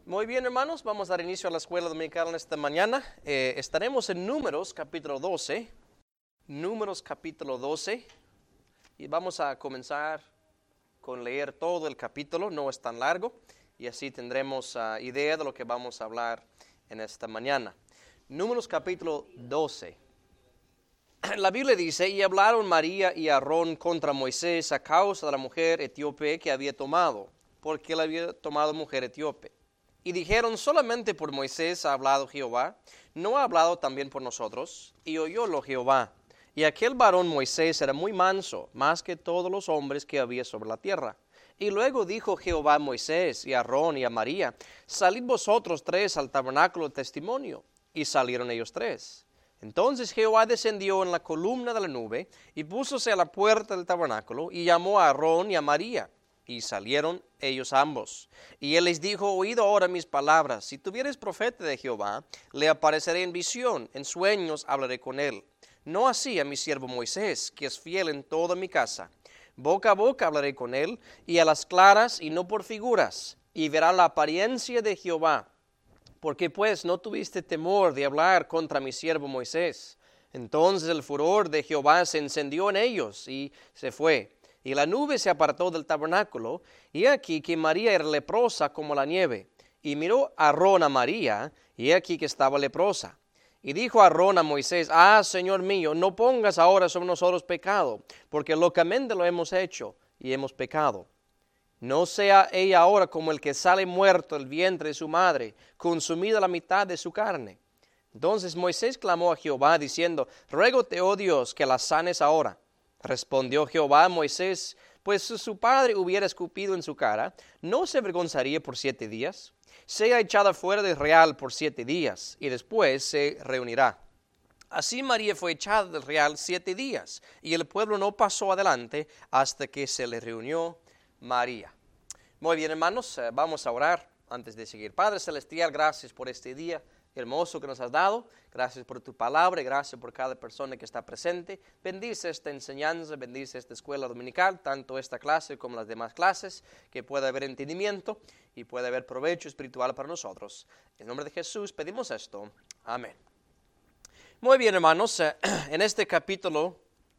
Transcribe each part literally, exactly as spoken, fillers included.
Muy bien, hermanos, vamos a dar inicio a la escuela dominical en esta mañana. Eh, estaremos en Números, capítulo doce. Números, capítulo doce. Y vamos a comenzar con leer todo el capítulo, no es tan largo. Y así tendremos uh, idea de lo que vamos a hablar en esta mañana. Números, capítulo doce. La Biblia dice, y hablaron María y Aarón contra Moisés a causa de la mujer etíope que había tomado, porque él había tomado mujer etíope. Y dijeron, solamente por Moisés ha hablado Jehová, ¿no ha hablado también por nosotros? Y oyólo Jehová. Y aquel varón Moisés era muy manso, más que todos los hombres que había sobre la tierra. Y luego dijo Jehová a Moisés y a Aarón y a María, salid vosotros tres al tabernáculo de testimonio. Y salieron ellos tres. Entonces Jehová descendió en la columna de la nube, y púsose a la puerta del tabernáculo, y llamó a Aarón y a María. Y salieron ellos ambos. Y él les dijo, oíd ahora mis palabras. Si tuvieres profeta de Jehová, le apareceré en visión, en sueños hablaré con él. No así a mi siervo Moisés, que es fiel en toda mi casa. Boca a boca hablaré con él, y a las claras, y no por figuras. Y verá la apariencia de Jehová. Porque pues no tuviste temor de hablar contra mi siervo Moisés. Entonces el furor de Jehová se encendió en ellos, y se fue. Y la nube se apartó del tabernáculo, y aquí que María era leprosa como la nieve. Y miró Aarón a María, y aquí que estaba leprosa. Y dijo Aarón a Moisés, ah, Señor mío, no pongas ahora sobre nosotros pecado, porque locamente lo hemos hecho, y hemos pecado. No sea ella ahora como el que sale muerto del vientre de su madre, consumida la mitad de su carne. Entonces Moisés clamó a Jehová, diciendo, ruégote, oh Dios, que la sanes ahora. Respondió Jehová a Moisés, pues si su padre hubiera escupido en su cara, ¿no se avergonzaría por siete días? Sea echada fuera del real por siete días, y después se reunirá. Así María fue echada del real siete días, y el pueblo no pasó adelante hasta que se le reunió María. Muy bien, hermanos, vamos a orar antes de seguir. Padre Celestial, gracias por este día hermoso que nos has dado. Gracias por tu palabra y gracias por cada persona que está presente. Bendice esta enseñanza, bendice esta escuela dominical, tanto esta clase como las demás clases, que pueda haber entendimiento y pueda haber provecho espiritual para nosotros. En nombre de Jesús pedimos esto. Amén. Muy bien, hermanos, en este capítulo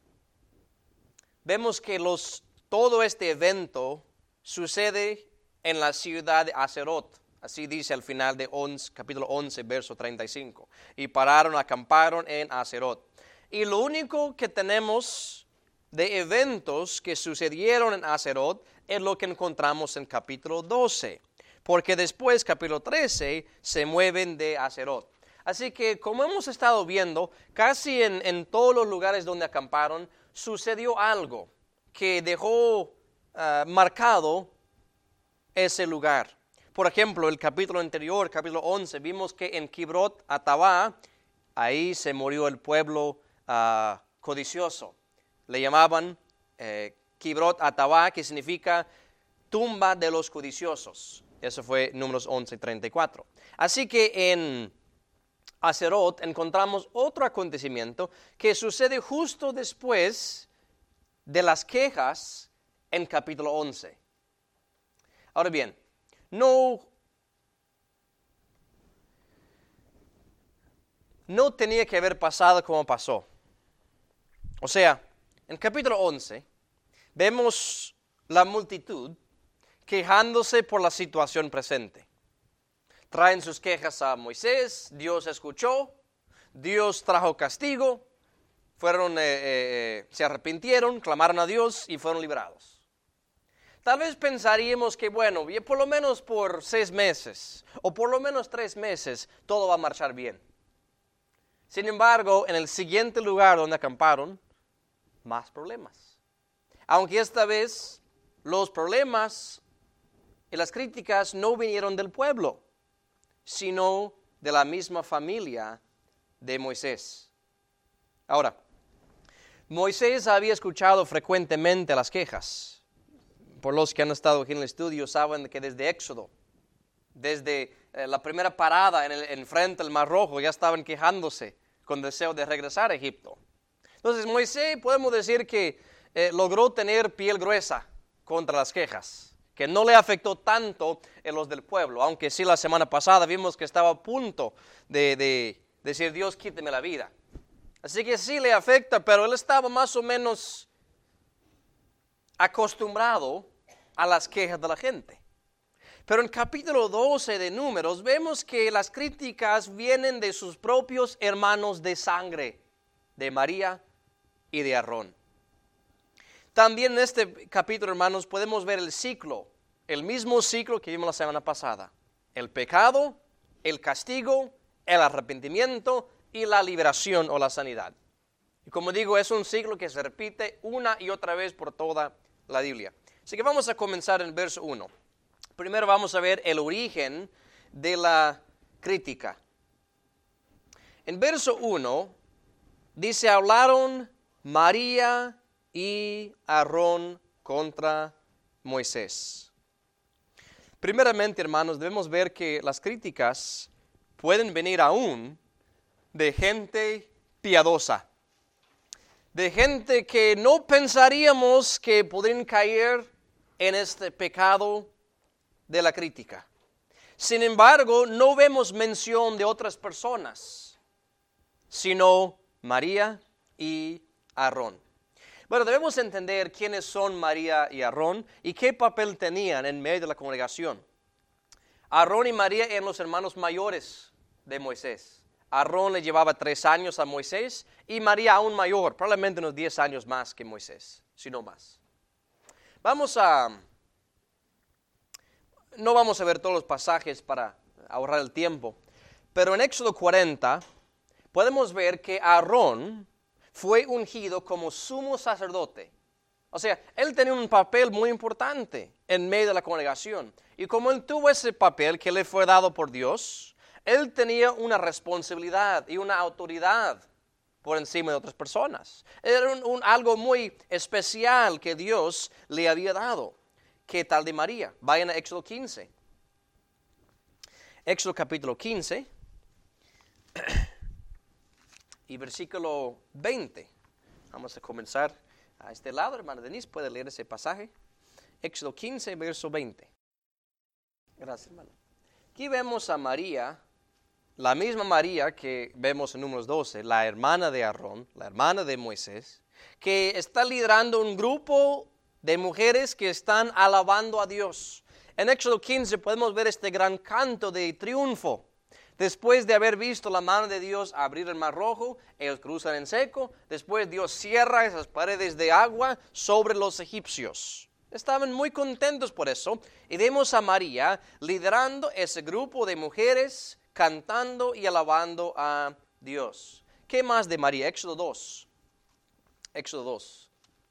vemos que los, todo este evento sucede en la ciudad de Hazerot. Así dice al final de once, capítulo once, verso treinta y cinco. Y pararon, acamparon en Hazerot. Y lo único que tenemos de eventos que sucedieron en Hazerot es lo que encontramos en capítulo doce. Porque después, capítulo trece, se mueven de Hazerot. Así que, como hemos estado viendo, casi en, en todos los lugares donde acamparon, sucedió algo que dejó uh, marcado ese lugar. Por ejemplo, el capítulo anterior, capítulo once, vimos que en Kibrot Hatabá, ahí se murió el pueblo uh, codicioso. Le llamaban eh, Kibrot Hatabá, que significa tumba de los codiciosos. Eso fue Números once, treinta y cuatro. Así que en Hazerot encontramos otro acontecimiento que sucede justo después de las quejas en capítulo once. Ahora bien, no, no tenía que haber pasado como pasó. O sea, en capítulo once vemos la multitud quejándose por la situación presente. Traen sus quejas a Moisés, Dios escuchó, Dios trajo castigo, fueron, eh, eh, se arrepintieron, clamaron a Dios y fueron liberados. Tal vez pensaríamos que, bueno, por lo menos por seis meses o por lo menos tres meses todo va a marchar bien. Sin embargo, en el siguiente lugar donde acamparon, más problemas. Aunque esta vez los problemas y las críticas no vinieron del pueblo, sino de la misma familia de Moisés. Ahora, Moisés había escuchado frecuentemente las quejas. Por los que han estado aquí en el estudio saben que desde Éxodo, desde eh, la primera parada en el en frente del Mar Rojo, ya estaban quejándose con deseo de regresar a Egipto. Entonces Moisés podemos decir que eh, logró tener piel gruesa contra las quejas que no le afectó tanto en los del pueblo, aunque sí la semana pasada vimos que estaba a punto de, de decir, Dios, quíteme la vida. Así que sí le afecta, pero él estaba más o menos acostumbrado a las quejas de la gente. Pero en capítulo doce de Números vemos que las críticas vienen de sus propios hermanos de sangre, de María y de Aarón. También en este capítulo, hermanos, podemos ver el ciclo, el mismo ciclo que vimos la semana pasada. El pecado, el castigo, el arrepentimiento y la liberación o la sanidad. Y como digo, es un ciclo que se repite una y otra vez por toda la Biblia. Así que vamos a comenzar en verso uno. Primero vamos a ver el origen de la crítica. En verso uno dice, hablaron María y Aarón contra Moisés. Primeramente, hermanos, debemos ver que las críticas pueden venir aún de gente piadosa, de gente que no pensaríamos que podrían caer en este pecado de la crítica. Sin embargo, no vemos mención de otras personas, sino María y Aarón. Bueno, debemos entender quiénes son María y Aarón y qué papel tenían en medio de la congregación. Aarón y María eran los hermanos mayores de Moisés. Aarón le llevaba tres años a Moisés y María aún mayor, probablemente unos diez años más que Moisés, si no más. Vamos a, no vamos a ver todos los pasajes para ahorrar el tiempo, pero en Éxodo cuarenta podemos ver que Aarón fue ungido como sumo sacerdote. O sea, él tenía un papel muy importante en medio de la congregación. Y como él tuvo ese papel que le fue dado por Dios, él tenía una responsabilidad y una autoridad por encima de otras personas. Era un, un, algo muy especial que Dios le había dado. ¿Qué tal de María? Vayan a Éxodo quince. Éxodo capítulo quince. Y versículo veinte. Vamos a comenzar a este lado. Hermana Denise, ¿puede leer ese pasaje? Éxodo quince, verso veinte. Gracias, hermano. Aquí vemos a María, la misma María que vemos en Números doce, la hermana de Aarón, la hermana de Moisés, que está liderando un grupo de mujeres que están alabando a Dios. En Éxodo quince podemos ver este gran canto de triunfo. Después de haber visto la mano de Dios abrir el mar rojo, ellos cruzan en seco. Después Dios cierra esas paredes de agua sobre los egipcios. Estaban muy contentos por eso. Y vemos a María liderando ese grupo de mujeres, cantando y alabando a Dios. ¿Qué más de María? Éxodo dos. Éxodo dos.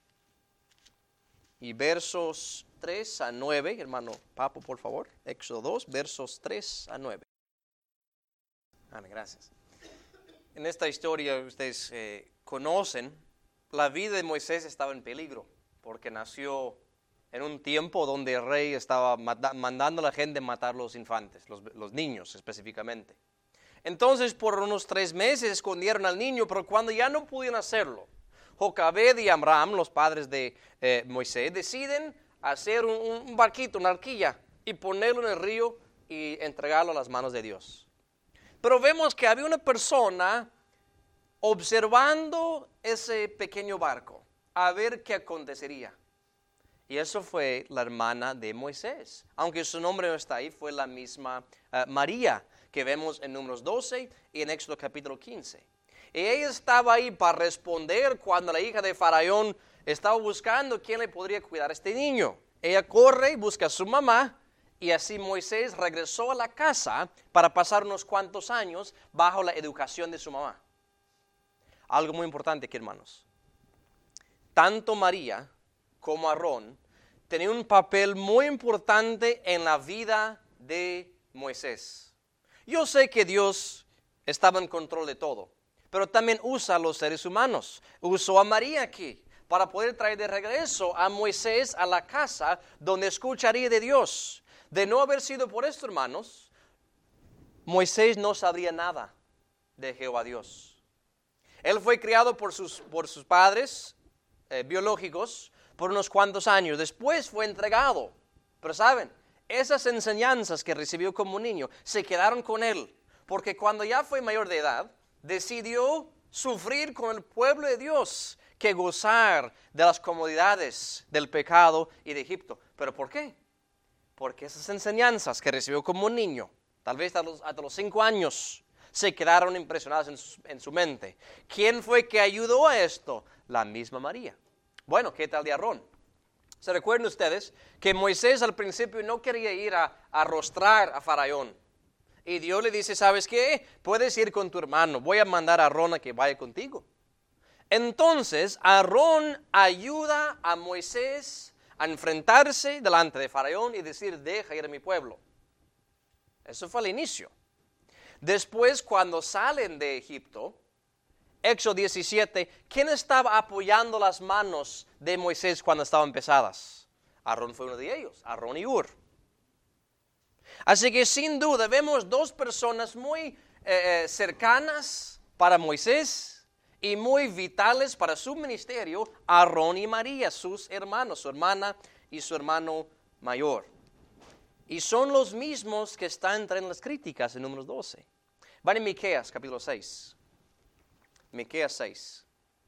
Y versos tres a nueve. Hermano Papo, por favor. Éxodo dos, versos tres a nueve. Amén, gracias. En esta historia ustedes eh, conocen, la vida de Moisés estaba en peligro, porque nació en un tiempo donde el rey estaba manda- mandando a la gente matar los infantes, los, los niños específicamente. Entonces por unos tres meses escondieron al niño, pero cuando ya no pudieron hacerlo, Jocabed y Amram, los padres de eh, Moisés, deciden hacer un, un barquito, una arquilla, y ponerlo en el río y entregarlo a las manos de Dios. Pero vemos que había una persona observando ese pequeño barco, a ver qué acontecería. Y eso fue la hermana de Moisés. Aunque su nombre no está ahí, fue la misma uh, María, que vemos en Números doce y en Éxodo capítulo quince. Y ella estaba ahí para responder cuando la hija de Faraón estaba buscando quién le podría cuidar a este niño. Ella corre y busca a su mamá. Y así Moisés regresó a la casa para pasar unos cuantos años bajo la educación de su mamá. Algo muy importante aquí, hermanos. Tanto María como Aarón tenían un papel muy importante en la vida de Moisés. Yo sé que Dios estaba en control de todo, pero también usa a los seres humanos. Usó a María aquí para poder traer de regreso a Moisés a la casa donde escucharía de Dios. De no haber sido por esto, hermanos, Moisés no sabría nada de Jehová Dios. Él fue criado por sus, por sus padres eh, biológicos por unos cuantos años. Después fue entregado Pero saben, esas enseñanzas que recibió como niño se quedaron con él, porque cuando ya fue mayor de edad, decidió sufrir con el pueblo de Dios que gozar de las comodidades del pecado y de Egipto. ¿Pero por qué? Porque esas enseñanzas que recibió como niño, tal vez hasta los, hasta los cinco años, se quedaron impresionadas en su, en su mente. ¿Quién fue que ayudó a esto? La misma María. Bueno, ¿qué tal de Aarón? ¿Se recuerdan ustedes que Moisés al principio no quería ir a, a arrostrar a Faraón? Y Dios le dice, ¿sabes qué? Puedes ir con tu hermano, voy a mandar a Aarón a que vaya contigo. Entonces, Aarón ayuda a Moisés a enfrentarse delante de Faraón y decir, deja ir a mi pueblo. Eso fue el inicio. Después, cuando salen de Egipto, Éxodo diecisiete, ¿quién estaba apoyando las manos de Moisés cuando estaban pesadas? Aarón fue uno de ellos, Aarón y Hur. Así que sin duda vemos dos personas muy eh, cercanas para Moisés y muy vitales para su ministerio, Aarón y María, sus hermanos, su hermana y su hermano mayor. Y son los mismos que están en las críticas en Números doce. Van en Miqueas, capítulo seis. Miqueas seis.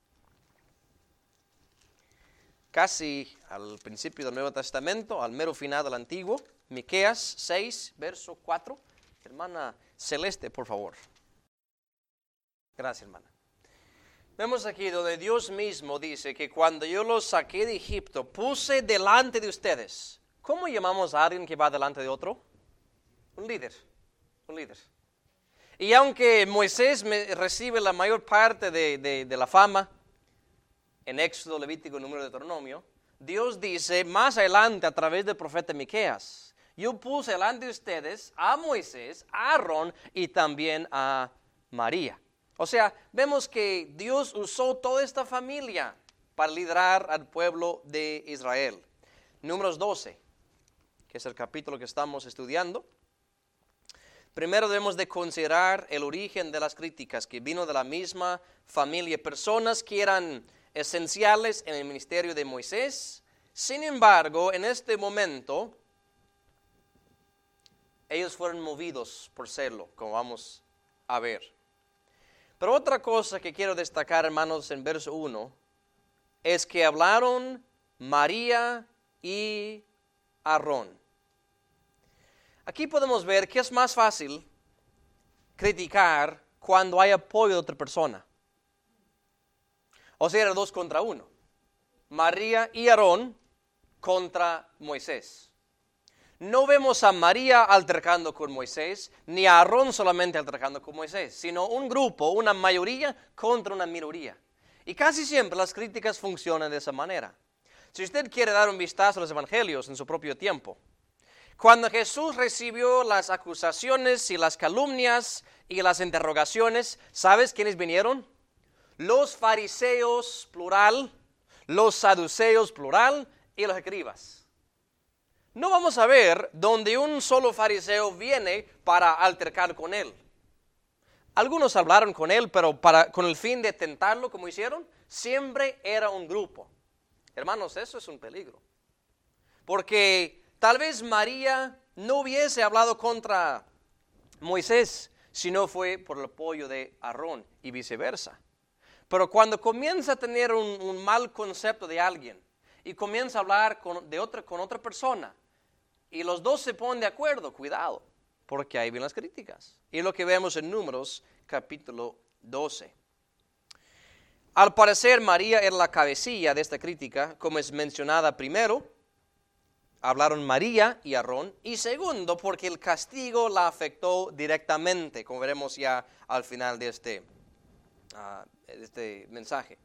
Casi al principio del Nuevo Testamento, al mero final del Antiguo. Miqueas seis, verso cuatro. Hermana Celeste, por favor. Gracias, hermana. Vemos aquí donde Dios mismo dice que cuando yo los saqué de Egipto, puse delante de ustedes. ¿Cómo llamamos a alguien que va delante de otro? Un líder. Un líder. Y aunque Moisés me recibe la mayor parte de, de, de la fama, en Éxodo, Levítico, Número, Deuteronomio, Dios dice más adelante a través del profeta Miqueas, yo puse delante de ustedes a Moisés, a Aarón y también a María. O sea, vemos que Dios usó toda esta familia para liderar al pueblo de Israel. Números doce, que es el capítulo que estamos estudiando. Primero debemos de considerar el origen de las críticas, que vino de la misma familia, personas que eran esenciales en el ministerio de Moisés. Sin embargo, en este momento, ellos fueron movidos por serlo, como vamos a ver. Pero otra cosa que quiero destacar, hermanos, en verso uno, es que hablaron María y Aarón. Aquí podemos ver que es más fácil criticar cuando hay apoyo de otra persona. O sea, era dos contra uno. María y Aarón contra Moisés. No vemos a María altercando con Moisés, ni a Aarón solamente altercando con Moisés, sino un grupo, una mayoría contra una minoría. Y casi siempre las críticas funcionan de esa manera. Si usted quiere dar un vistazo a los evangelios en su propio tiempo, cuando Jesús recibió las acusaciones y las calumnias y las interrogaciones, ¿sabes quiénes vinieron? Los fariseos, plural, los saduceos, plural, y los escribas. No vamos a ver donde un solo fariseo viene para altercar con él. Algunos hablaron con él, pero para, con el fin de tentarlo, como hicieron, siempre era un grupo. Hermanos, eso es un peligro. Porque tal vez María no hubiese hablado contra Moisés si no fue por el apoyo de Aarón y viceversa. Pero cuando comienza a tener un, un mal concepto de alguien y comienza a hablar con, de otra, con otra persona y los dos se ponen de acuerdo, cuidado, porque ahí vienen las críticas. Y lo que vemos en Números capítulo doce. Al parecer María era la cabecilla de esta crítica, como es mencionada primero. Hablaron María y Aarón, y segundo, porque el castigo la afectó directamente, como veremos ya al final de este, uh, de este mensaje.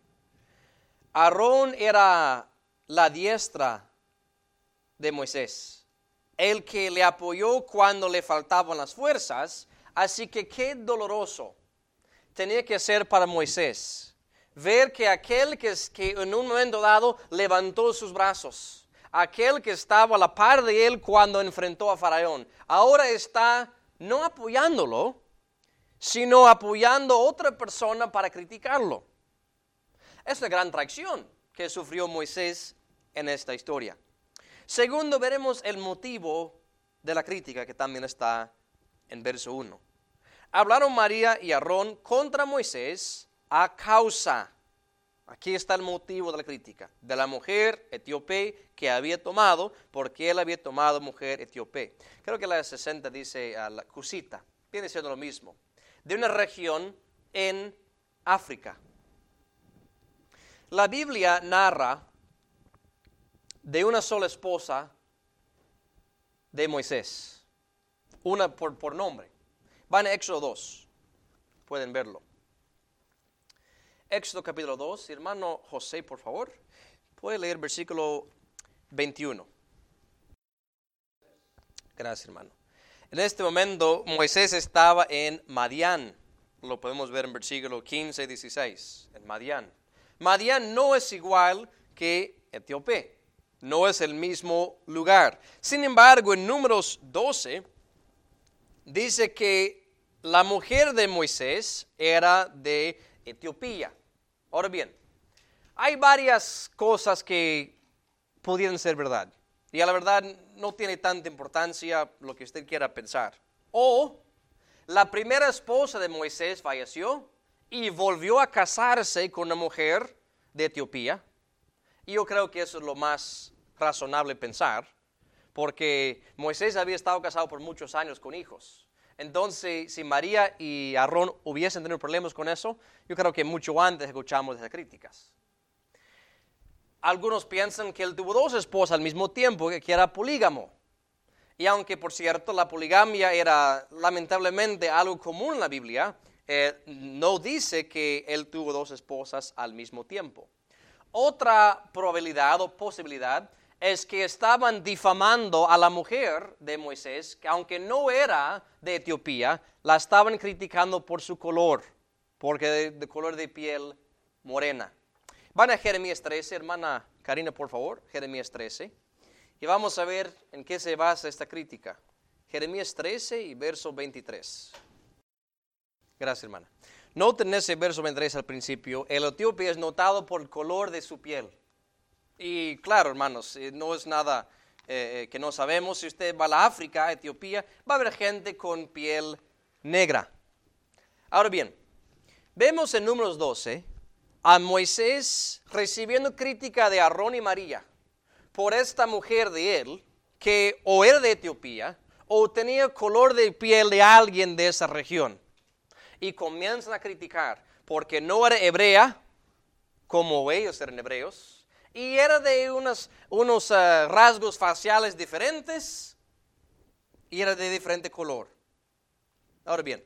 Aarón era la diestra de Moisés, el que le apoyó cuando le faltaban las fuerzas, así que qué doloroso tenía que ser para Moisés ver que aquel que, que en un momento dado levantó sus brazos, aquel que estaba a la par de él cuando enfrentó a Faraón, ahora está no apoyándolo, sino apoyando a otra persona para criticarlo. Es una gran traición que sufrió Moisés en esta historia. Segundo, veremos el motivo de la crítica que también está en verso uno. Hablaron María y Aarón contra Moisés a causa. Aquí está el motivo de la crítica. De la mujer etíope que había tomado, porque él había tomado mujer etíope. Creo que la sesenta dice a la cusita. Viene siendo lo mismo. De una región en África. La Biblia narra de una sola esposa de Moisés. Una por, por nombre. Van a Éxodo dos. Pueden verlo. Éxodo capítulo dos. Hermano José, por favor. Puede leer versículo veintiuno. Gracias, hermano. En este momento Moisés estaba en Madián. Lo podemos ver en versículo quince y dieciséis. En Madián. Madián no es igual que Etiopía. No es el mismo lugar. Sin embargo, en Números doce, dice que la mujer de Moisés era de Etiopía. Ahora bien, hay varias cosas que pudieran ser verdad. Y a la verdad no tiene tanta importancia lo que usted quiera pensar. O la primera esposa de Moisés falleció y volvió a casarse con una mujer de Etiopía. Y yo creo que eso es lo más razonable pensar, porque Moisés había estado casado por muchos años con hijos. Entonces, si María y Aarón hubiesen tenido problemas con eso, yo creo que mucho antes escuchamos esas críticas. Algunos piensan que él tuvo dos esposas al mismo tiempo, que era polígamo. Y aunque, por cierto, la poligamia era lamentablemente algo común en la Biblia, eh, no dice que él tuvo dos esposas al mismo tiempo. Otra probabilidad o posibilidad es que estaban difamando a la mujer de Moisés, que aunque no era de Etiopía, la estaban criticando por su color, porque de, de color de piel morena. Van a Jeremías trece, hermana Karina, por favor, Jeremías trece, y vamos a ver en qué se basa esta crítica. Jeremías trece y verso veintitrés. Gracias, hermana. Noten ese verso veintitrés al principio. El etíope es notado por el color de su piel. Y claro, hermanos, no es nada eh, que no sabemos. Si usted va a la África, Etiopía, va a haber gente con piel negra. Ahora bien, vemos en Números doce a Moisés recibiendo crítica de Aarón y María por esta mujer de él, que o era de Etiopía o tenía color de piel de alguien de esa región. Y comienzan a criticar porque no era hebrea, como ellos eran hebreos, y era de unos, unos uh, rasgos faciales diferentes, y era de diferente color. Ahora bien,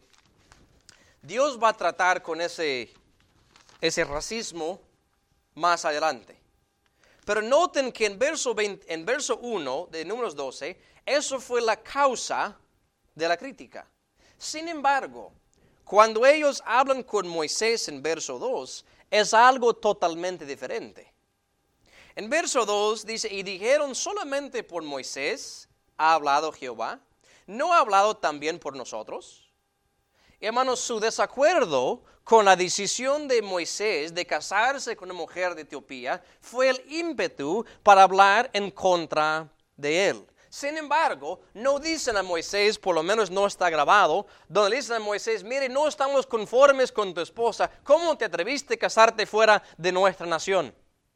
Dios va a tratar con ese, ese racismo más adelante. Pero noten que en verso, veinte, en verso uno de Números doce, eso fue la causa de la crítica. Sin embargo, cuando ellos hablan con Moisés en verso dos, es algo totalmente diferente. En verso dos dice, y dijeron solamente por Moisés ha hablado Jehová, ¿no ha hablado también por nosotros? Hermanos, su desacuerdo con la decisión de Moisés de casarse con una mujer de Etiopía fue el ímpetu para hablar en contra de él. Sin embargo, no dicen a Moisés, por lo menos no está grabado, donde dicen a Moisés, mire, no estamos conformes con tu esposa, ¿cómo te atreviste a casarte fuera de nuestra nación?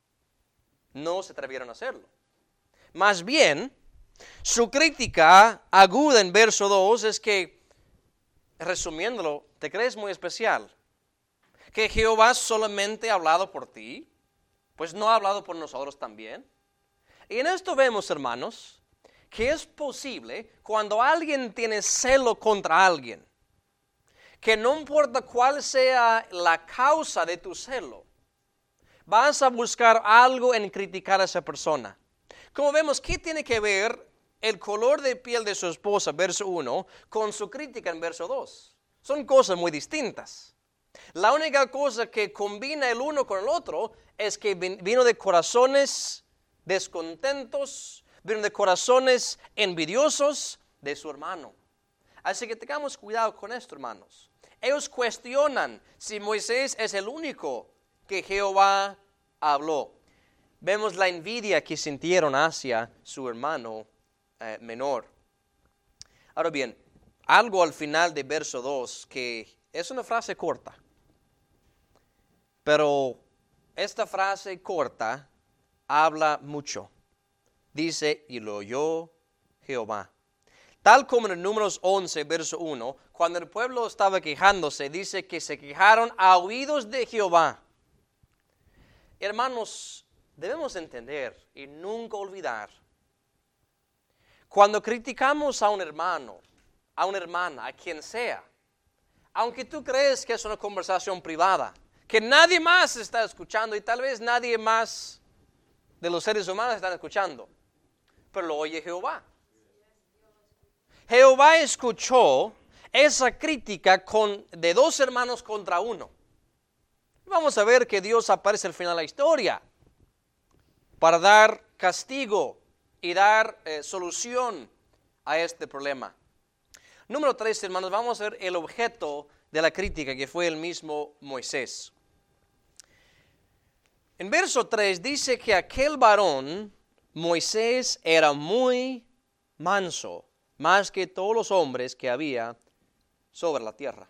No se atrevieron a hacerlo. Más bien, su crítica aguda en verso dos es que, resumiéndolo, ¿te crees muy especial? ¿Que Jehová solamente ha hablado por ti? Pues no ha hablado por nosotros también. Y en esto vemos, hermanos, que es posible cuando alguien tiene celo contra alguien, que no importa cuál sea la causa de tu celo, vas a buscar algo en criticar a esa persona. Como vemos, ¿qué tiene que ver el color de piel de su esposa, verso uno, con su crítica en verso dos? Son cosas muy distintas. La única cosa que combina el uno con el otro es que vino de corazones descontentos, vino de corazones envidiosos de su hermano. Así que tengamos cuidado con esto, hermanos. Ellos cuestionan si Moisés es el único que Jehová habló. vemos la envidia que sintieron hacia su hermano eh, menor. Ahora bien, algo al final de verso dos que es una frase corta, pero esta frase corta habla mucho. Dice, y lo oyó Jehová. Tal como en Números once, verso uno, cuando el pueblo estaba quejándose, dice que se quejaron a oídos de Jehová. Hermanos, debemos entender y nunca olvidar, cuando criticamos a un hermano, a una hermana, a quien sea, aunque tú crees que es una conversación privada, que nadie más está escuchando y tal vez nadie más de los seres humanos están escuchando, pero lo oye Jehová. Jehová escuchó esa crítica con, de dos hermanos contra uno. Vamos a ver que Dios aparece al final de la historia para dar castigo y dar eh, solución a este problema. Número tres, hermanos, vamos a ver el objeto de la crítica, que fue el mismo Moisés. En verso tres dice que aquel varón, Moisés, era muy manso, más que todos los hombres que había sobre la tierra.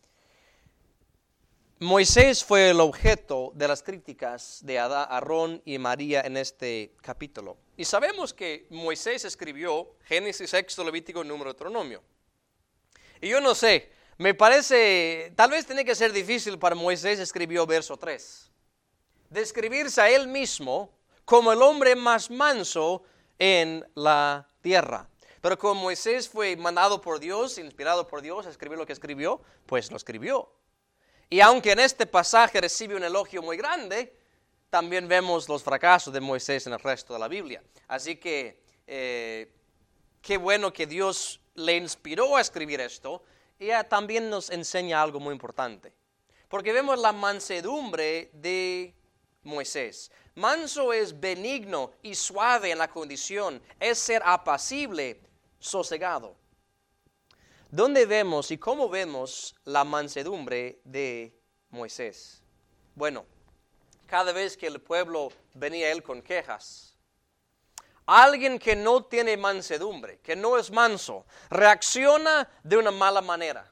Moisés fue el objeto de las críticas de Adán, Aarón y María en este capítulo. Y sabemos que Moisés escribió Génesis, Éxodo, Levítico, Número, Deuteronomio. Y yo no sé, me parece, tal vez tiene que ser difícil para Moisés escribió verso tres. Describirse a él mismo como el hombre más manso en la tierra. Pero como Moisés fue mandado por Dios, inspirado por Dios a escribir lo que escribió, pues lo escribió. Y aunque en este pasaje recibe un elogio muy grande, también vemos los fracasos de Moisés en el resto de la Biblia. Así que eh, qué bueno que Dios le inspiró a escribir esto, y también nos enseña algo muy importante. Porque vemos la mansedumbre de Moisés. Manso es benigno y suave en la condición, es ser apacible, sosegado. ¿Dónde vemos y cómo vemos la mansedumbre de Moisés? Bueno, cada vez que el pueblo venía a él con quejas, alguien que no tiene mansedumbre, que no es manso, reacciona de una mala manera.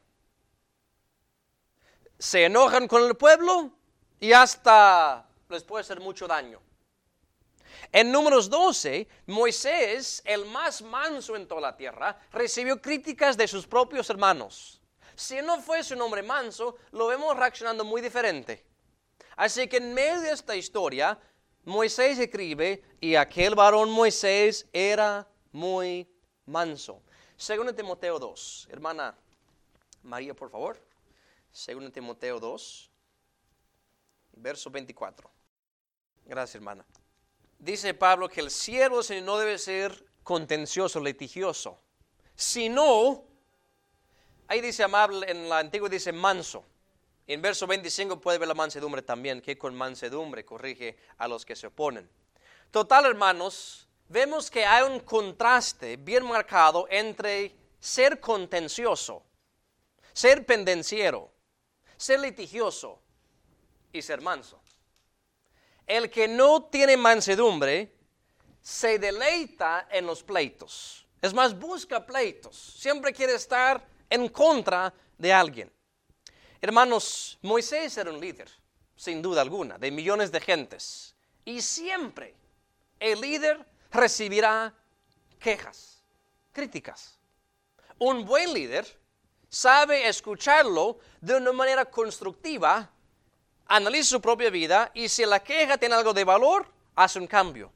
Se enojan con el pueblo y hasta les puede hacer mucho daño. En Números doce, Moisés, el más manso en toda la tierra, recibió críticas de sus propios hermanos. Si no fuese un hombre manso, lo vemos reaccionando muy diferente. Así que en medio de esta historia, Moisés escribe, y aquel varón Moisés era muy manso. Segundo Timoteo dos, hermana María, por favor. Segundo Timoteo dos, verso veinticuatro. Gracias, hermana. Dice Pablo que el siervo del Señor no debe ser contencioso, litigioso, sino, ahí dice amable, en la antigua dice manso. En verso veinticinco puede ver la mansedumbre también, que con mansedumbre corrige a los que se oponen. Total, hermanos, vemos que hay un contraste bien marcado entre ser contencioso, ser pendenciero, ser litigioso y ser manso. El que no tiene mansedumbre se deleita en los pleitos. Es más, busca pleitos. Siempre quiere estar en contra de alguien. Hermanos, Moisés era un líder, sin duda alguna, de millones de gentes. Y siempre el líder recibirá quejas, críticas. Un buen líder sabe escucharlo de una manera constructiva, analiza su propia vida y si la queja tiene algo de valor, hace un cambio.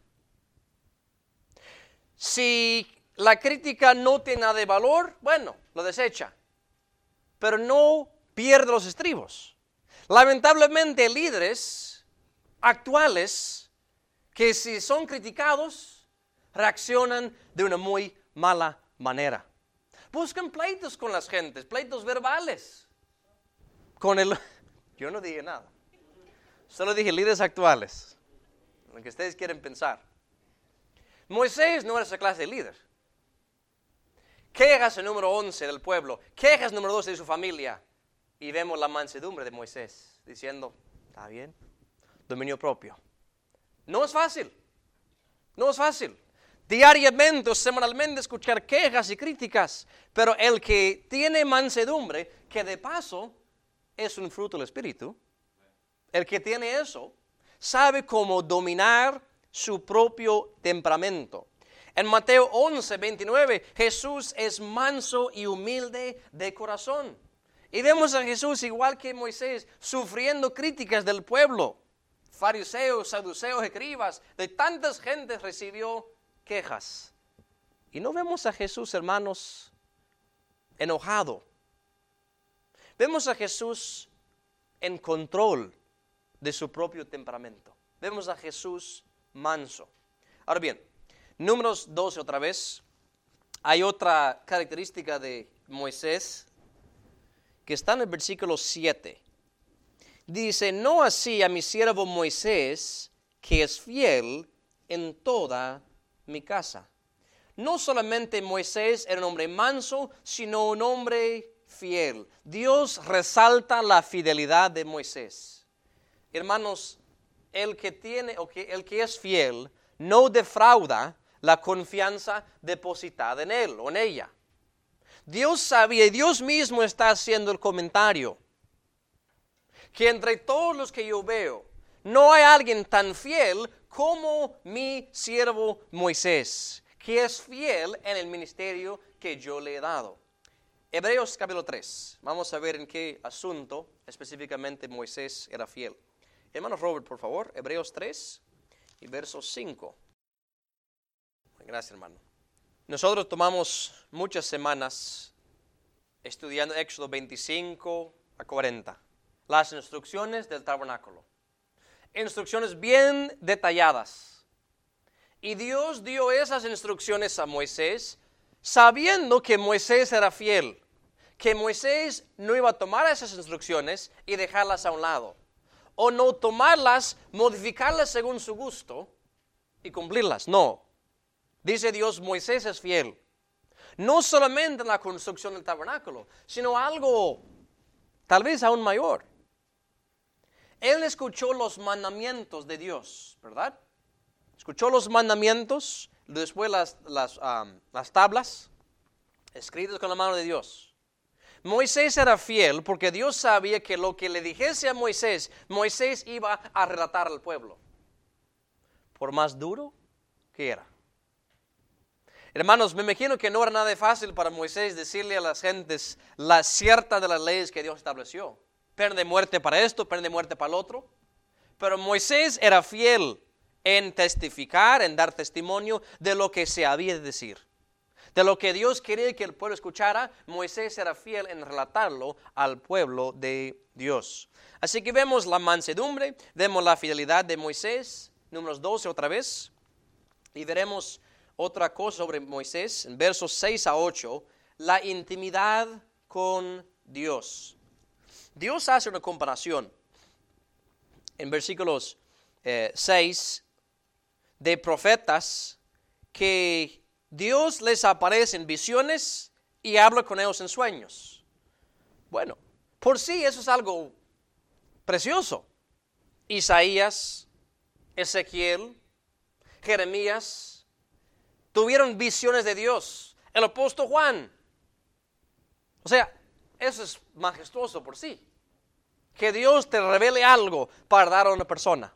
Si la crítica no tiene nada de valor, bueno, lo desecha. Pero no pierde los estribos. Lamentablemente, líderes actuales que si son criticados, reaccionan de una muy mala manera. Buscan pleitos con las gentes, pleitos verbales. Con el, yo no dije nada. Solo dije líderes actuales, lo que ustedes quieren pensar. Moisés no era esa clase de líder. Quejas el número once del pueblo, quejas número doce de su familia. Y vemos la mansedumbre de Moisés, diciendo, está bien, dominio propio. No es fácil. No es fácil. Diariamente o semanalmente escuchar quejas y críticas. Pero el que tiene mansedumbre, que de paso es un fruto del Espíritu, el que tiene eso, sabe cómo dominar su propio temperamento. En Mateo once, veintinueve, Jesús es manso y humilde de corazón. Y vemos a Jesús, igual que Moisés, sufriendo críticas del pueblo. Fariseos, saduceos, escribas, de tantas gentes recibió quejas. Y no vemos a Jesús, hermanos, enojado. Vemos a Jesús en control de su propio temperamento. Vemos a Jesús manso. Ahora bien, Números doce otra vez. Hay otra característica de Moisés que está en el versículo siete. Dice, no así a mi siervo Moisés, que es fiel en toda mi casa. No solamente Moisés era un hombre manso, sino un hombre fiel. Dios resalta la fidelidad de Moisés. Hermanos, el que tiene o que el que es fiel no defrauda la confianza depositada en él o en ella. Dios sabía y Dios mismo está haciendo el comentario que entre todos los que yo veo no hay alguien tan fiel como mi siervo Moisés, que es fiel en el ministerio que yo le he dado. Hebreos capítulo tres. Vamos a ver en qué asunto específicamente Moisés era fiel. Hermano Robert, por favor, Hebreos tres y verso cinco. Gracias, hermano. Nosotros tomamos muchas semanas estudiando Éxodo veinticinco a cuarenta, las instrucciones del tabernáculo. Instrucciones bien detalladas. Y Dios dio esas instrucciones a Moisés sabiendo que Moisés era fiel, que Moisés no iba a tomar esas instrucciones y dejarlas a un lado, o no tomarlas, modificarlas según su gusto y cumplirlas. No. Dice Dios, Moisés es fiel. No solamente en la construcción del tabernáculo, sino algo tal vez aún mayor. Él escuchó los mandamientos de Dios, ¿verdad? Escuchó los mandamientos, después las, las, um, las tablas, escritas con la mano de Dios. Moisés era fiel porque Dios sabía que lo que le dijese a Moisés, Moisés iba a relatar al pueblo. Por más duro que era. Hermanos, me imagino que no era nada fácil para Moisés decirle a las gentes la cierta de las leyes que Dios estableció. Pena de muerte para esto, pena de muerte para el otro. Pero Moisés era fiel en testificar, en dar testimonio de lo que se había de decir. De lo que Dios quería que el pueblo escuchara, Moisés era fiel en relatarlo al pueblo de Dios. Así que vemos la mansedumbre, vemos la fidelidad de Moisés, Números doce otra vez, y veremos otra cosa sobre Moisés, en versos seis a ocho, la intimidad con Dios. Dios hace una comparación en versículos eh, seis de profetas que Dios les aparece en visiones y habla con ellos en sueños. Bueno, por sí eso es algo precioso. Isaías, Ezequiel, Jeremías, tuvieron visiones de Dios. El apóstol Juan. O sea, eso es majestuoso por sí. Que Dios te revele algo para dar a una persona.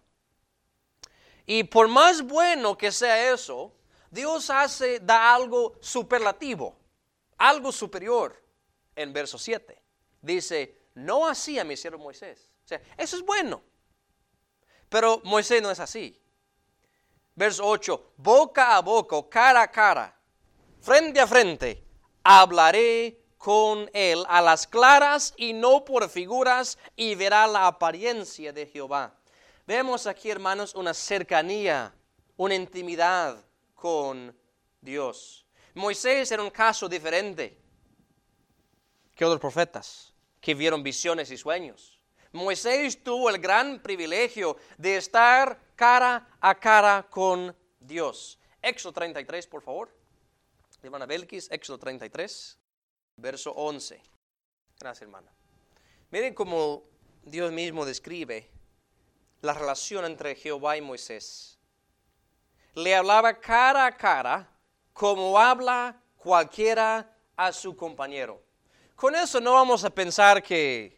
Y por más bueno que sea eso, Dios hace, da algo superlativo, algo superior en verso siete. Dice, no así a mi siervo Moisés. O sea, eso es bueno. Pero Moisés no es así. Verso ocho, boca a boca, cara a cara, frente a frente, hablaré con él a las claras y no por figuras, y verá la apariencia de Jehová. Vemos aquí, hermanos, una cercanía, una intimidad con Dios. Moisés era un caso diferente que otros profetas que vieron visiones y sueños. Moisés tuvo el gran privilegio de estar cara a cara con Dios. Éxodo treinta y tres, por favor. Hermana Belkis, Éxodo treinta y tres, verso once. Gracias, hermana. Miren cómo Dios mismo describe la relación entre Jehová y Moisés. le hablaba cara a cara, como habla cualquiera a su compañero. Con eso no vamos a pensar que,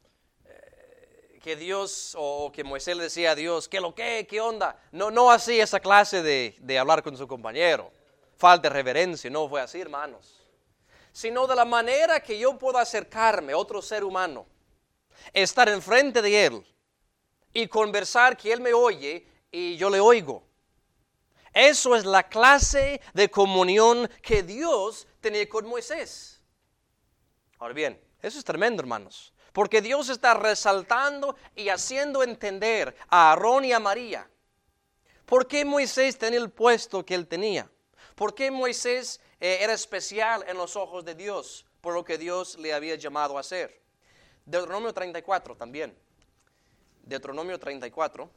eh, que Dios o que Moisés le decía a Dios, ¿qué lo que? ¿Qué onda? No, no así esa clase de, de hablar con su compañero. Falta de reverencia, no fue así, hermanos. Sino de la manera que yo puedo acercarme a otro ser humano, estar enfrente de él y conversar que él me oye y yo le oigo. Eso es la clase de comunión que Dios tenía con Moisés. Ahora bien, eso es tremendo, hermanos, porque Dios está resaltando y haciendo entender a Aarón y a María por qué Moisés tenía el puesto que él tenía, por qué Moisés eh, era especial en los ojos de Dios, por lo que Dios le había llamado a hacer. Deuteronomio treinta y cuatro también, Deuteronomio treinta y cuatro,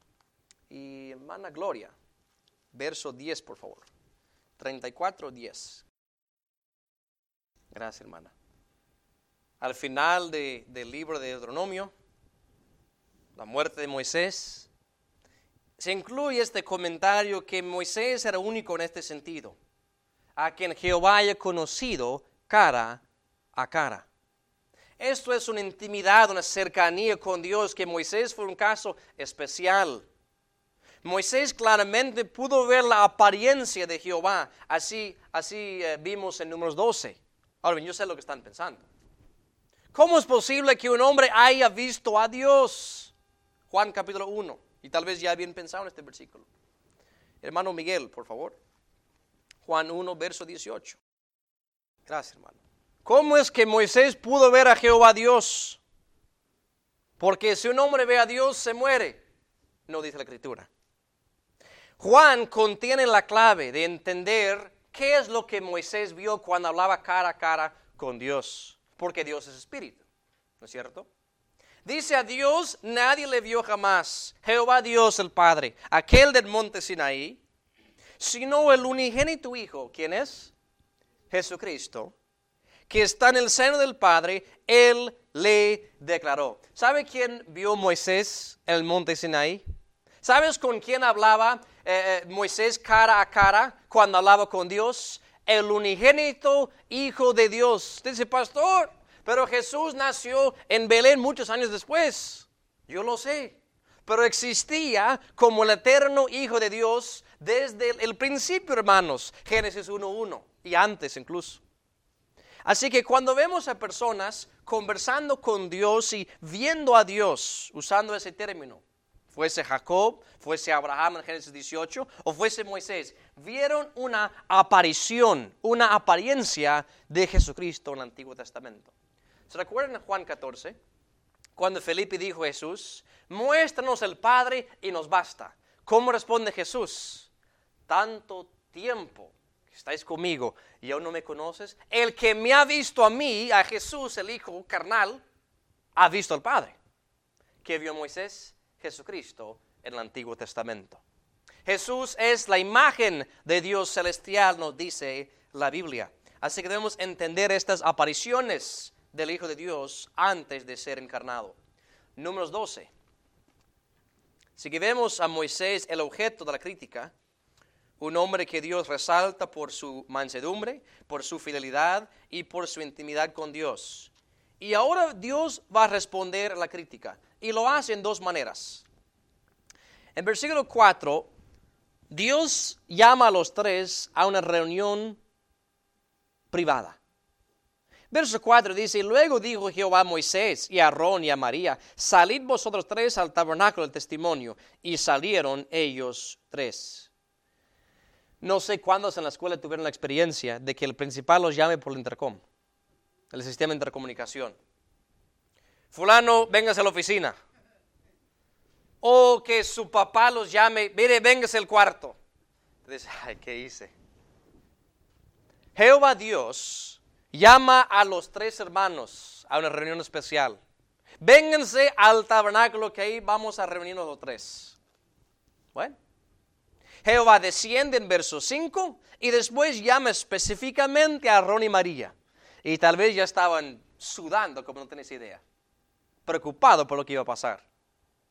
y hermana Gloria, verso diez, por favor. treinta y cuatro, diez. Gracias, hermana. Al final de, del libro de Deuteronomio, la muerte de Moisés, se incluye este comentario que Moisés era único en este sentido, a quien Jehová haya conocido cara a cara. Esto es una intimidad, una cercanía con Dios, que Moisés fue un caso especial. Moisés claramente pudo ver la apariencia de Jehová, así, así eh, vimos en Números doce. Ahora bien, yo sé lo que están pensando. ¿Cómo es posible que un hombre haya visto a Dios? Juan capítulo uno, y tal vez ya habían pensado en este versículo. Hermano Miguel, por favor. Juan uno, verso dieciocho. Gracias, hermano. ¿Cómo es que Moisés pudo ver a Jehová Dios? Porque si un hombre ve a Dios, se muere, no dice la Escritura. Juan contiene la clave de entender qué es lo que Moisés vio cuando hablaba cara a cara con Dios, porque Dios es espíritu, ¿no es cierto? Dice: a Dios nadie le vio jamás, Jehová Dios el Padre, aquel del monte Sinaí, sino el unigénito Hijo. ¿Quién es? Jesucristo, que está en el seno del Padre, Él le declaró. ¿Sabe quién vio Moisés en el monte Sinaí? ¿Sabes con quién hablaba eh, Moisés cara a cara cuando hablaba con Dios? El unigénito Hijo de Dios. Dice: pastor, pero Jesús nació en Belén muchos años después. Yo lo sé, pero existía como el eterno Hijo de Dios desde el, el principio, hermanos. Génesis uno uno y antes incluso. Así que cuando vemos a personas conversando con Dios y viendo a Dios, usando ese término, fuese Jacob, fuese Abraham en Génesis dieciocho, o fuese Moisés, vieron una aparición, una apariencia de Jesucristo en el Antiguo Testamento. ¿Se recuerdan en Juan catorce? Cuando Felipe dijo a Jesús: muéstranos el Padre y nos basta. ¿Cómo responde Jesús? Tanto tiempo que estáis conmigo y aún no me conoces. El que me ha visto a mí, a Jesús, el Hijo carnal, ha visto al Padre. ¿Qué vio Moisés? Jesucristo en el Antiguo Testamento. Jesús es la imagen de Dios celestial, nos dice la Biblia. Así que debemos entender estas apariciones del Hijo de Dios antes de ser encarnado. Números doce. Si que vemos a Moisés, el objeto de la crítica, un hombre que Dios resalta por su mansedumbre, por su fidelidad y por su intimidad con Dios. Y ahora Dios va a responder a la crítica, y lo hace en dos maneras. En versículo cuatro, Dios llama a los tres a una reunión privada. Verso cuatro dice: luego dijo Jehová a Moisés y a Aarón y a María: salid vosotros tres al tabernáculo del testimonio. Y salieron ellos tres. No sé cuántos en la escuela tuvieron la experiencia de que el principal los llame por el intercom, el sistema de intercomunicación. Fulano, véngase a la oficina. O que su papá los llame: mire, véngase al cuarto. Dice: ay, ¿qué hice? Jehová Dios llama a los tres hermanos a una reunión especial. Vénganse al tabernáculo, que ahí vamos a reunirnos los tres. Bueno, Jehová desciende en verso cinco y después llama específicamente a Aarón y María. Y tal vez ya estaban sudando, como no tenéis idea, preocupados por lo que iba a pasar.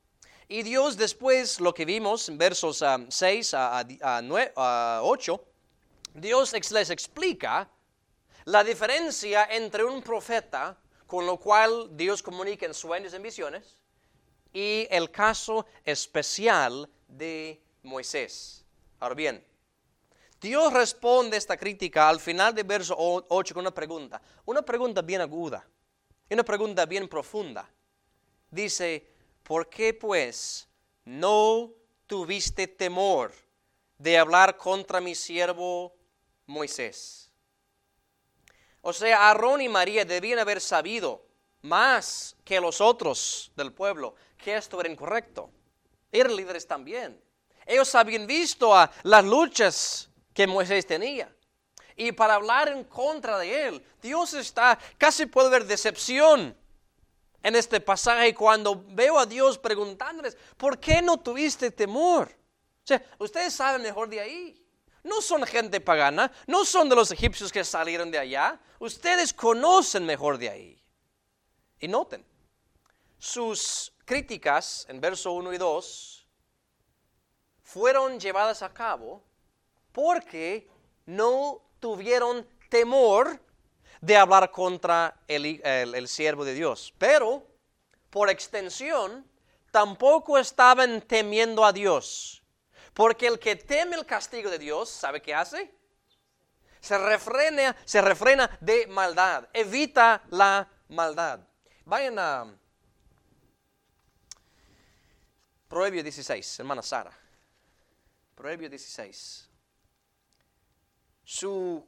Y Dios después, lo que vimos en versos um, seis a, a, a, nueve, a ocho, Dios ex, les explica la diferencia entre un profeta, con lo cual Dios comunica en sueños y en visiones, y el caso especial de Moisés. Ahora bien, Dios responde esta crítica al final del verso ocho con una pregunta, una pregunta bien aguda, una pregunta bien profunda. Dice, ¿por qué pues no tuviste temor de hablar contra mi siervo Moisés? O sea, Aarón y María debían haber sabido más que los otros del pueblo que esto era incorrecto. Eran líderes también. Ellos habían visto a las luchas que Moisés tenía. Y para hablar en contra de él, Dios está, casi puede ver decepción en este pasaje cuando veo a Dios preguntándoles, ¿por qué no tuviste temor? O sea, ustedes saben mejor de ahí. No son gente pagana, no son de los egipcios que salieron de allá. Ustedes conocen mejor de ahí. Y noten, sus críticas en verso uno y dos fueron llevadas a cabo porque no tuvieron temor de hablar contra el, el, el siervo de Dios. Pero, por extensión, tampoco estaban temiendo a Dios. Porque el que teme el castigo de Dios, ¿sabe qué hace? Se refrena, se refrena de maldad, evita la maldad. Vayan a Proverbios dieciséis, hermana Sara. Proverbios dieciséis. Su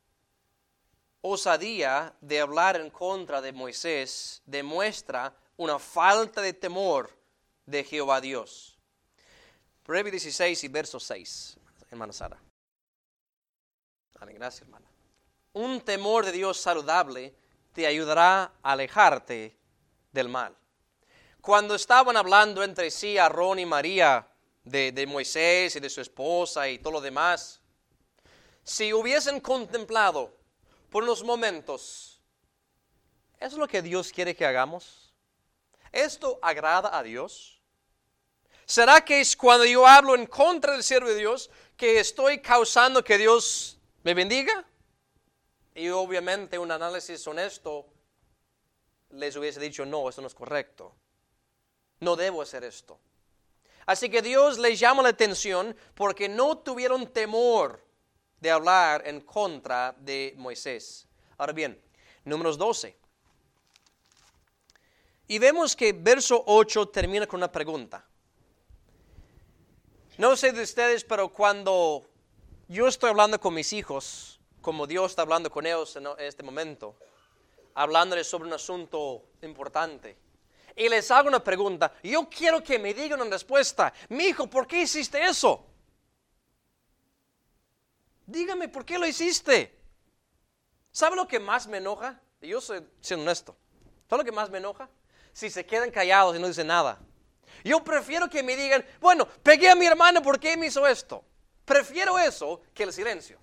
osadía de hablar en contra de Moisés demuestra una falta de temor de Jehová Dios. Proverbios dieciséis y verso seis, hermana Sara. Amén, gracias, hermana. Un temor de Dios saludable te ayudará a alejarte del mal. Cuando estaban hablando entre sí Aarón y María de, de Moisés y de su esposa y todo lo demás, si hubiesen contemplado por unos momentos, ¿eso es lo que Dios quiere que hagamos? ¿Esto agrada a Dios? ¿Será que es cuando yo hablo en contra del siervo de Dios que estoy causando que Dios me bendiga? Y obviamente un análisis honesto les hubiese dicho, no, esto no es correcto. No debo hacer esto. Así que Dios les llama la atención porque no tuvieron temor de hablar en contra de Moisés. Ahora bien, Números doce. Y vemos que verso ocho termina con una pregunta. No sé de ustedes, pero cuando yo estoy hablando con mis hijos, como Dios está hablando con ellos en este momento, hablándoles sobre un asunto importante, y les hago una pregunta, yo quiero que me digan una respuesta. Mi hijo, ¿por qué hiciste eso? Dígame, ¿por qué lo hiciste? ¿Sabe lo que más me enoja? Y yo soy siendo honesto. ¿Sabe lo que más me enoja? Si se quedan callados y no dicen nada. Yo prefiero que me digan, bueno, pegué a mi hermano, ¿por qué me hizo esto? Prefiero eso que el silencio.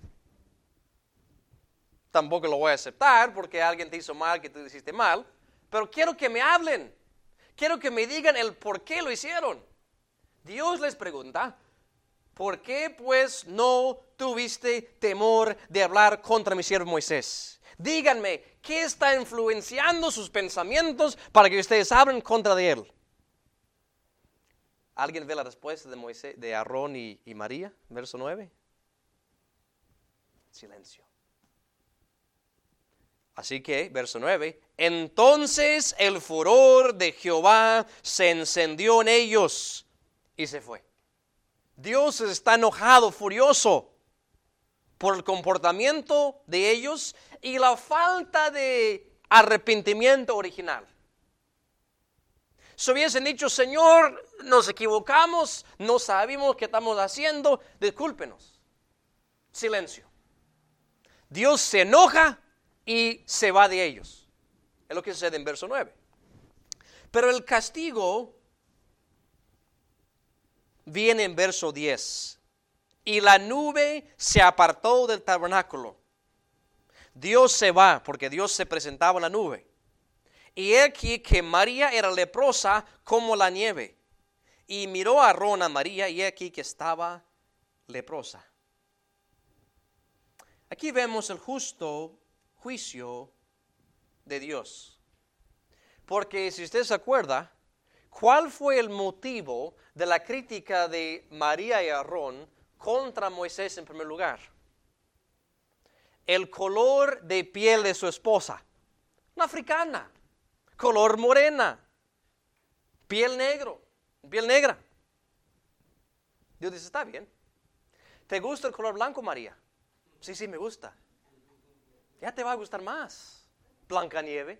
Tampoco lo voy a aceptar porque alguien te hizo mal, que tú hiciste mal, pero quiero que me hablen. Quiero que me digan el por qué lo hicieron. Dios les pregunta, ¿por qué pues no tuviste temor de hablar contra mi siervo Moisés? Díganme, ¿qué está influenciando sus pensamientos para que ustedes hablen contra de él? ¿Alguien ve la respuesta de Moisés, de Aarón y, y María? Verso nueve. Silencio. Así que, verso nueve, entonces el furor de Jehová se encendió en ellos y se fue. Dios está enojado, furioso por el comportamiento de ellos y la falta de arrepentimiento original. Si hubiesen dicho, Señor, nos equivocamos, no sabemos qué estamos haciendo, discúlpenos. Silencio. Dios se enoja y se va de ellos. Es lo que sucede en verso nueve. Pero el castigo viene en verso diez. Y la nube se apartó del tabernáculo. Dios se va, porque Dios se presentaba en la nube. Y he aquí que María era leprosa como la nieve. y miró a Aarón a María, y he aquí que estaba leprosa. Aquí vemos el justo juicio de Dios. Porque si usted se acuerda, ¿cuál fue el motivo de la crítica de María y Aarón contra Moisés en primer lugar? El color de piel de su esposa, una africana, color morena, piel negro, piel negra. Dios dice, está bien. ¿Te gusta el color blanco, María? Sí, sí, me gusta. Ya te va a gustar más. Blancanieve.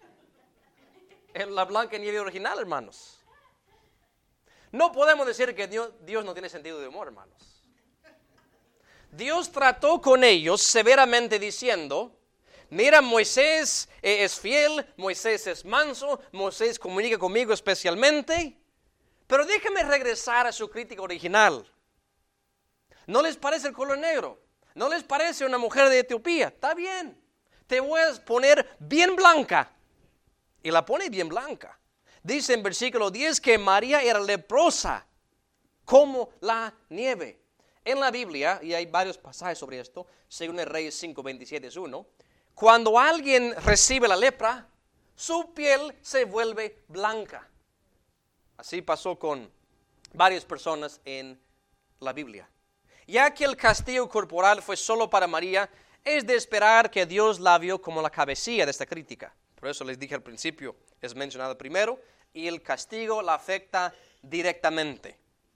La Blancanieve original, hermanos. No podemos decir que Dios, Dios no tiene sentido de humor, hermanos. Dios trató con ellos severamente diciendo, mira, Moisés es fiel, Moisés es manso, Moisés comunica conmigo especialmente, pero déjame regresar a su crítica original. ¿No les parece el color negro? ¿No les parece una mujer de Etiopía? Está bien, te voy a poner bien blanca. Y la pone bien blanca. Dice en versículo diez que María era leprosa como la nieve. En la Biblia, y hay varios pasajes sobre esto, según el Reyes cinco, veintisiete es uno, cuando alguien recibe la lepra, su piel se vuelve blanca. Así pasó con varias personas en la Biblia. Ya que el castigo corporal fue solo para María, es de esperar que Dios la vio como la cabecilla de esta crítica. Por eso les dije al principio, es mencionado primero, y el castigo la afecta directamente.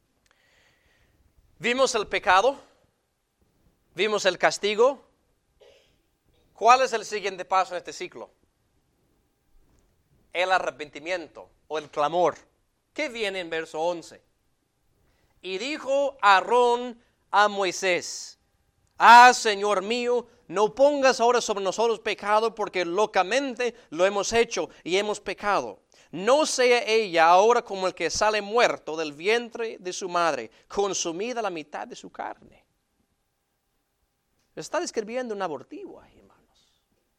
Vimos el pecado, vimos el castigo. ¿Cuál es el siguiente paso en este ciclo? El arrepentimiento o el clamor. ¿Qué viene en verso once? Y dijo Aarón a Moisés, ah, Señor mío, no pongas ahora sobre nosotros pecado, porque locamente lo hemos hecho y hemos pecado. No sea ella ahora como el que sale muerto del vientre de su madre, consumida la mitad de su carne. Está describiendo un abortivo ahí, hermanos.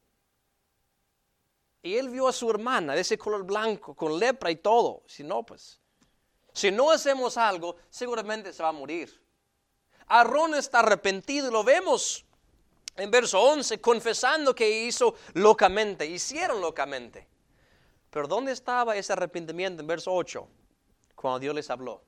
Y él vio a su hermana de ese color blanco, con lepra y todo. Si no, pues, si no hacemos algo, seguramente se va a morir. Aarón está arrepentido y lo vemos en verso once, confesando que hizo locamente, hicieron locamente. Pero ¿dónde estaba ese arrepentimiento en verso ocho? Cuando Dios les habló.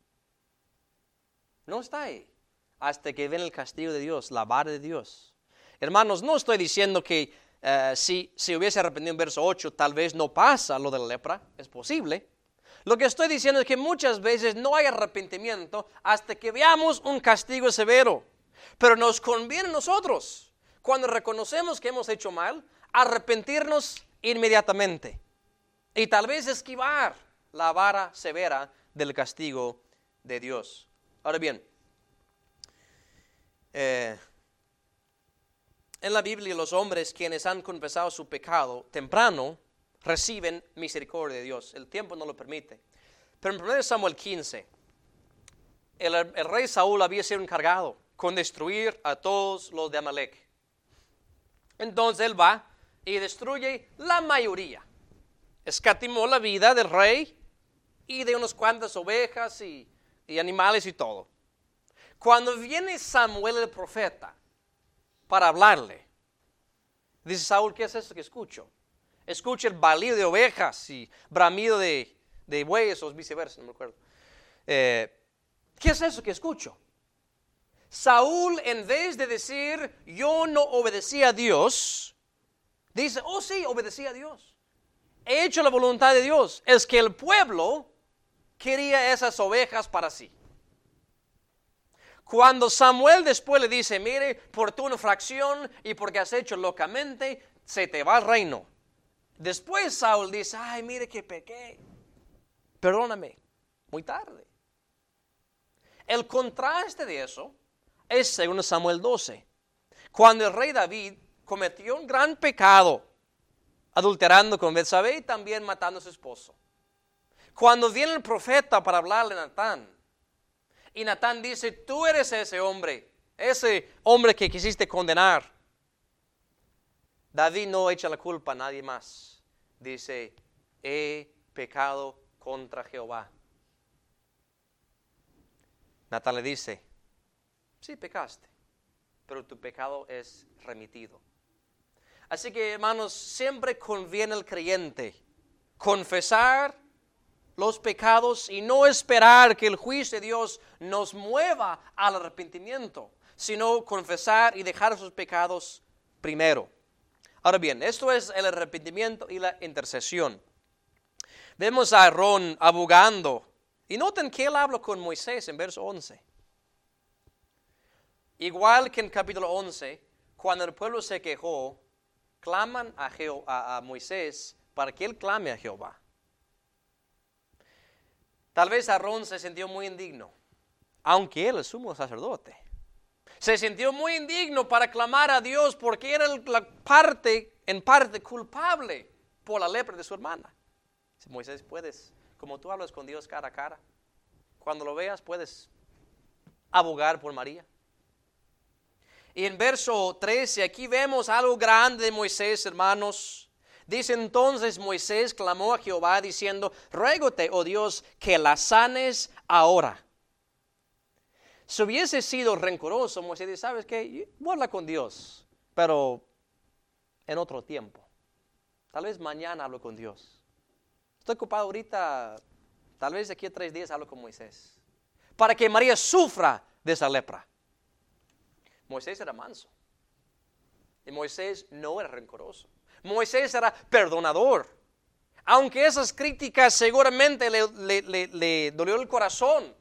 No está ahí. Hasta que ven el castigo de Dios, la vara de Dios. Hermanos, no estoy diciendo que uh, si, si hubiese arrepentido en verso ocho, tal vez no pasa lo de la lepra. Es posible. Lo que estoy diciendo es que muchas veces no hay arrepentimiento hasta que veamos un castigo severo. Pero nos conviene a nosotros, cuando reconocemos que hemos hecho mal, arrepentirnos inmediatamente. Y tal vez esquivar la vara severa del castigo de Dios. Ahora bien, eh, en la Biblia los hombres quienes han confesado su pecado temprano reciben misericordia de Dios. El tiempo no lo permite. Pero en primero Samuel quince, el, el rey Saúl había sido encargado con destruir a todos los de Amalek. Entonces él va y destruye la mayoría. Escatimó la vida del rey y de unas cuantas ovejas y, y animales y todo. Cuando viene Samuel el profeta para hablarle, dice Saúl, ¿qué es eso que escucho? Escucho el balido de ovejas y bramido de, de bueyes o viceversa, no me acuerdo. Eh, ¿Qué es eso que escucho? Saúl, en vez de decir, yo no obedecí a Dios, dice, oh sí, obedecí a Dios. He hecho la voluntad de Dios. Es que el pueblo quería esas ovejas para sí. Cuando Samuel después le dice, mire, por tu infracción y porque has hecho locamente, se te va el reino. Después Saúl dice, ay, mire que pequé. Perdóname, muy tarde. El contraste de eso es según Samuel doce. Cuando el rey David cometió un gran pecado, adulterando con Betsabé y también matando a su esposo. Cuando viene el profeta para hablarle a Natán, y Natán dice, tú eres ese hombre, ese hombre que quisiste condenar. David no echa la culpa a nadie más. Dice, he pecado contra Jehová. Natán le dice, sí pecaste, pero tu pecado es remitido. Así que, hermanos, siempre conviene al creyente confesar los pecados y no esperar que el juicio de Dios nos mueva al arrepentimiento, sino confesar y dejar sus pecados primero. Ahora bien, esto es el arrepentimiento y la intercesión. Vemos a Aarón abogando, y noten que él habla con Moisés en verso once. Igual que en capítulo once, cuando el pueblo se quejó, claman a, Jeho- a, a Moisés para que él clame a Jehová. Tal vez Aarón se sintió muy indigno, aunque él es sumo sacerdote. Se sintió muy indigno para clamar a Dios porque era la parte, en parte culpable por la lepra de su hermana. Si Moisés, puedes, como tú hablas con Dios cara a cara, cuando lo veas puedes abogar por María. Y en verso trece, aquí vemos algo grande de Moisés, hermanos. Dice entonces Moisés clamó a Jehová diciendo, ruégote, oh Dios, que la sanes ahora. Si hubiese sido rencoroso, Moisés dice, ¿sabes qué? Voy a hablar con Dios, pero en otro tiempo. Tal vez mañana hablo con Dios. Estoy ocupado ahorita, tal vez de aquí a tres días hablo con Moisés. Para que María sufra de esa lepra. Moisés era manso. Y Moisés no era rencoroso. Moisés era perdonador. Aunque esas críticas seguramente le, le, le, le dolió el corazón.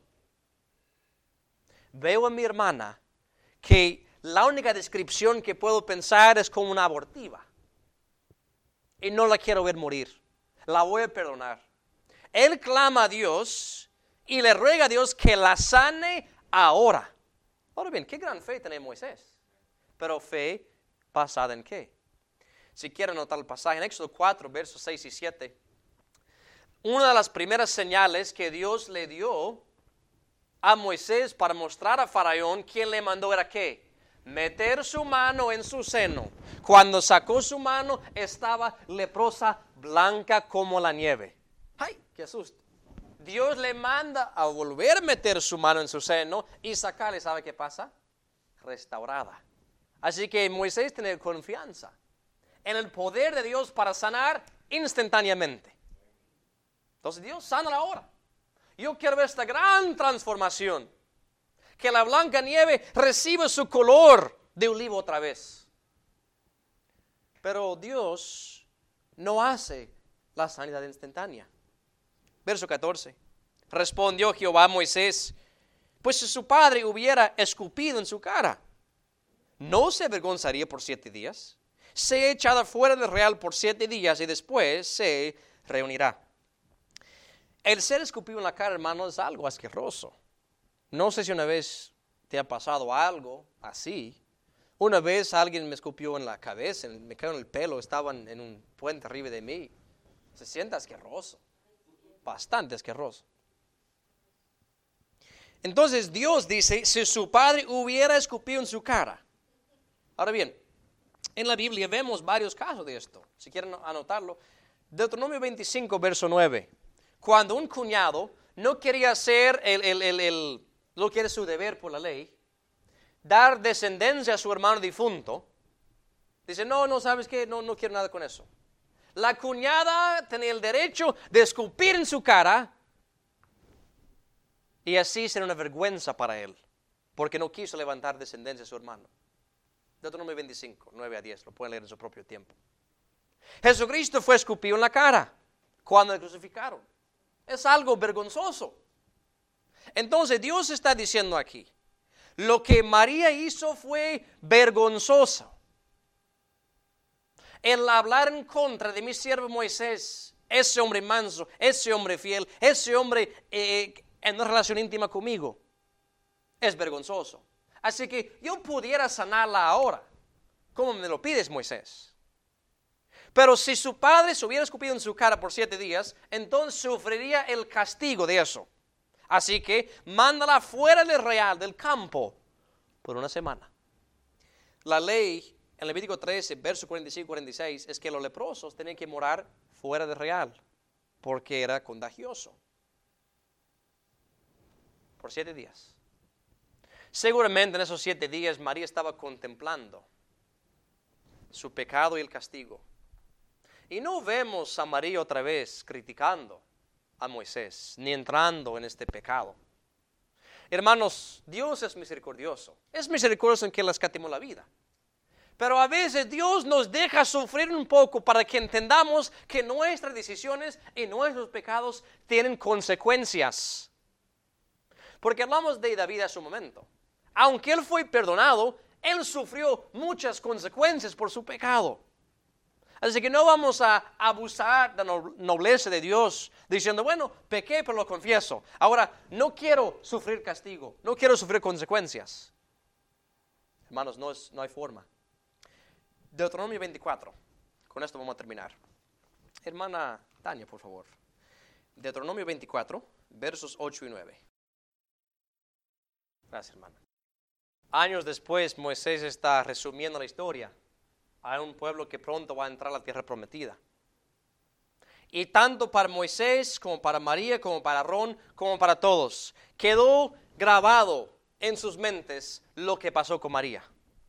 Veo a mi hermana que la única descripción que puedo pensar es como una abortiva. Y no la quiero ver morir. La voy a perdonar. Él clama a Dios y le ruega a Dios que la sane ahora. Ahora bien, qué gran fe tiene Moisés. Pero fe basada en qué. Si quieren anotar el pasaje en Éxodo cuatro, versos seis y siete. Una de las primeras señales que Dios le dio a Moisés para mostrar a Faraón quién le mandó era qué. Meter su mano en su seno. Cuando sacó su mano estaba leprosa, blanca como la nieve. ¡Ay, qué susto! Dios le manda a volver a meter su mano en su seno y sacarle, ¿sabe qué pasa? Restaurada. Así que Moisés tiene confianza en el poder de Dios para sanar instantáneamente. Entonces Dios sana ahora. Yo quiero ver esta gran transformación. Que la blanca nieve reciba su color de olivo otra vez. Pero Dios no hace la sanidad instantánea. Verso catorce. Respondió Jehová a Moisés, pues si su padre hubiera escupido en su cara, ¿no se avergonzaría por siete días? Se echada fuera del real por siete días y después se reunirá. El ser escupido en la cara, hermano, es algo asqueroso. No sé si una vez te ha pasado algo así. Una vez alguien me escupió en la cabeza, me cayó en el pelo, estaban en un puente arriba de mí. Se siente asqueroso, bastante asqueroso. Entonces Dios dice, si su padre hubiera escupido en su cara. Ahora bien, en la Biblia vemos varios casos de esto. Si quieren anotarlo, Deuteronomio veinticinco, verso nueve. Cuando un cuñado no quería hacer el, el, el, el, lo que era su deber por la ley, dar descendencia a su hermano difunto, dice, no, no, ¿sabes qué? No, no quiero nada con eso. La cuñada tenía el derecho de escupir en su cara y así ser una vergüenza para él, porque no quiso levantar descendencia a su hermano. Deuteronomio veinticinco, nueve a diez, lo pueden leer en su propio tiempo. Jesucristo fue escupido en la cara cuando le crucificaron. Es algo vergonzoso. Entonces Dios está diciendo aquí, lo que María hizo fue vergonzoso. El hablar en contra de mi siervo Moisés, ese hombre manso, ese hombre fiel, ese hombre eh, en una relación íntima conmigo, es vergonzoso. Así que yo pudiera sanarla ahora, como me lo pides, Moisés. Pero si su padre se hubiera escupido en su cara por siete días, entonces sufriría el castigo de eso. Así que mándala fuera del real, del campo, por una semana. La ley en Levítico trece, verso cuarenta y cinco y cuarenta y seis, es que los leprosos tenían que morar fuera del real, porque era contagioso. Por siete días. Seguramente en esos siete días María estaba contemplando su pecado y el castigo. Y no vemos a María otra vez criticando a Moisés, ni entrando en este pecado. Hermanos, Dios es misericordioso. Es misericordioso en que le escatimó la vida. Pero a veces Dios nos deja sufrir un poco para que entendamos que nuestras decisiones y nuestros pecados tienen consecuencias. Porque hablamos de David a su momento. Aunque él fue perdonado, él sufrió muchas consecuencias por su pecado. Así que no vamos a abusar de la nobleza de Dios diciendo, bueno, pequé pero lo confieso. Ahora, no quiero sufrir castigo, no quiero sufrir consecuencias. Hermanos, no, es, no hay forma. Deuteronomio veinticuatro, con esto vamos a terminar. Hermana Tania, por favor. Deuteronomio veinticuatro, versos ocho y nueve. Gracias, hermana. Años después, Moisés está resumiendo la historia. Hay un pueblo que pronto va a entrar a la tierra prometida. Y tanto para Moisés, como para María, como para Aarón, como para todos, quedó grabado en sus mentes lo que pasó con María.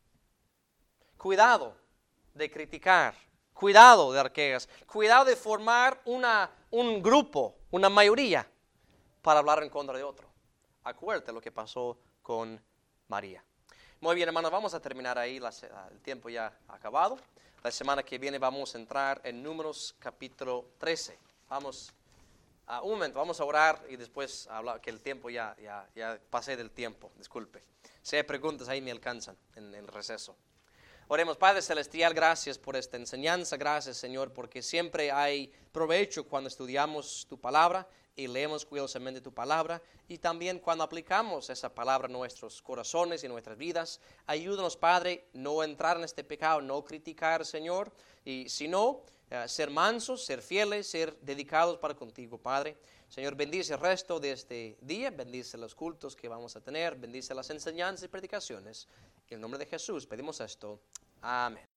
Cuidado de criticar, cuidado de arqueas, cuidado de formar una, un grupo, una mayoría, para hablar en contra de otro. Acuérdate lo que pasó con María. Muy bien, hermanos, vamos a terminar ahí, la, el tiempo ya ha acabado. La semana que viene vamos a entrar en Números capítulo trece. Vamos, uh, un momento, vamos a orar y después hablar, que el tiempo ya, ya, ya pasé del tiempo, disculpe. Si hay preguntas ahí me alcanzan en, en el receso. Oremos. Padre Celestial, gracias por esta enseñanza, gracias Señor, porque siempre hay provecho cuando estudiamos tu palabra y leemos cuidadosamente tu palabra, y también cuando aplicamos esa palabra en nuestros corazones y en nuestras vidas. Ayúdanos, Padre, no entrar en este pecado, no criticar, Señor, y sino uh, ser mansos, ser fieles, ser dedicados para contigo, Padre. Señor, bendice el resto de este día, bendice los cultos que vamos a tener, bendice las enseñanzas y predicaciones. En el nombre de Jesús pedimos esto. Amén.